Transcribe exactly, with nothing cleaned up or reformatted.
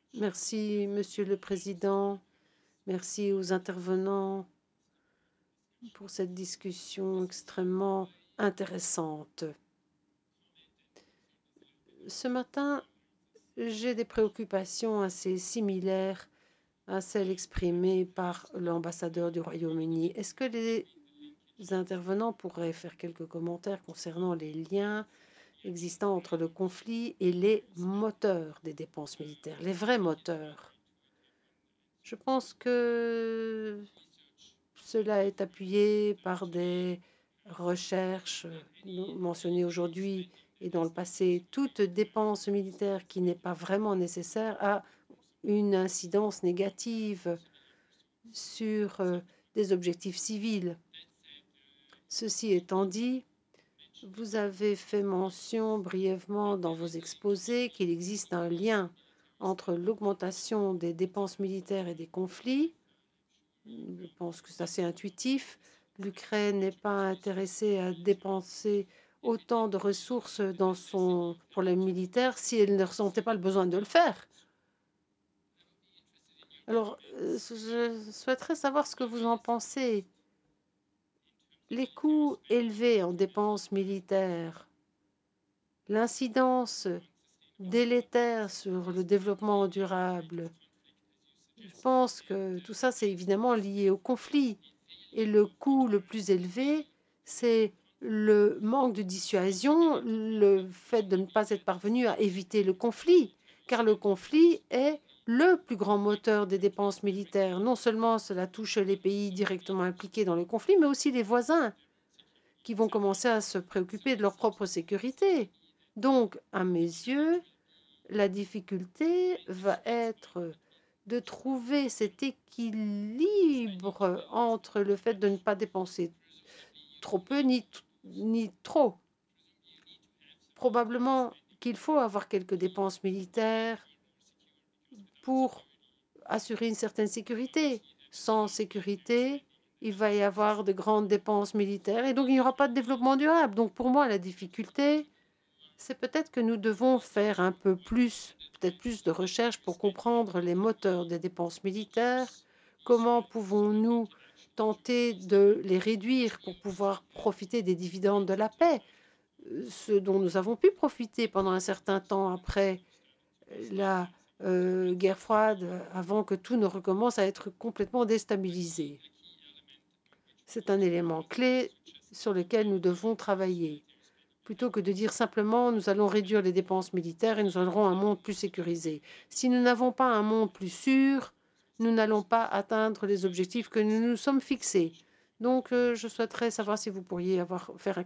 Merci, Monsieur le Président. Merci aux intervenants pour cette discussion extrêmement intéressante. Ce matin, j'ai des préoccupations assez similaires à celles exprimées par l'ambassadeur du Royaume-Uni. Est-ce que les intervenants pourraient faire quelques commentaires concernant les liens existants entre le conflit et les moteurs des dépenses militaires, les vrais moteurs? Je pense que cela est appuyé par des recherches mentionnées aujourd'hui et dans le passé. Toute dépense militaire qui n'est pas vraiment nécessaire a une incidence négative sur euh, des objectifs civils. Ceci étant dit, vous avez fait mention brièvement dans vos exposés qu'il existe un lien entre l'augmentation des dépenses militaires et des conflits. Je pense que c'est assez intuitif. L'Ukraine n'est pas intéressée à dépenser autant de ressources dans son problème militaire si elle ne ressentait pas le besoin de le faire. Alors, euh, je souhaiterais savoir ce que vous en pensez. Les coûts élevés en dépenses militaires, l'incidence délétère sur le développement durable, je pense que tout ça, c'est évidemment lié au conflit. Et le coût le plus élevé, c'est le manque de dissuasion, le fait de ne pas être parvenu à éviter le conflit, car le conflit est le plus grand moteur des dépenses militaires. Non seulement cela touche les pays directement impliqués dans le conflit, mais aussi les voisins qui vont commencer à se préoccuper de leur propre sécurité. Donc, à mes yeux, la difficulté va être de trouver cet équilibre entre le fait de ne pas dépenser trop peu ni, ni trop. Probablement qu'il faut avoir quelques dépenses militaires pour assurer une certaine sécurité. Sans sécurité, il va y avoir de grandes dépenses militaires et donc il n'y aura pas de développement durable. Donc pour moi, la difficulté, c'est peut-être que nous devons faire un peu plus, peut-être plus de recherche pour comprendre les moteurs des dépenses militaires. Comment pouvons-nous tenter de les réduire pour pouvoir profiter des dividendes de la paix, ce dont nous avons pu profiter pendant un certain temps après la euh, guerre froide, avant que tout ne recommence à être complètement déstabilisé. C'est un élément clé sur lequel nous devons travailler, plutôt que de dire simplement nous allons réduire les dépenses militaires et nous aurons un monde plus sécurisé. Si nous n'avons pas un monde plus sûr, nous n'allons pas atteindre les objectifs que nous nous sommes fixés. Donc, euh, je souhaiterais savoir si vous pourriez avoir, faire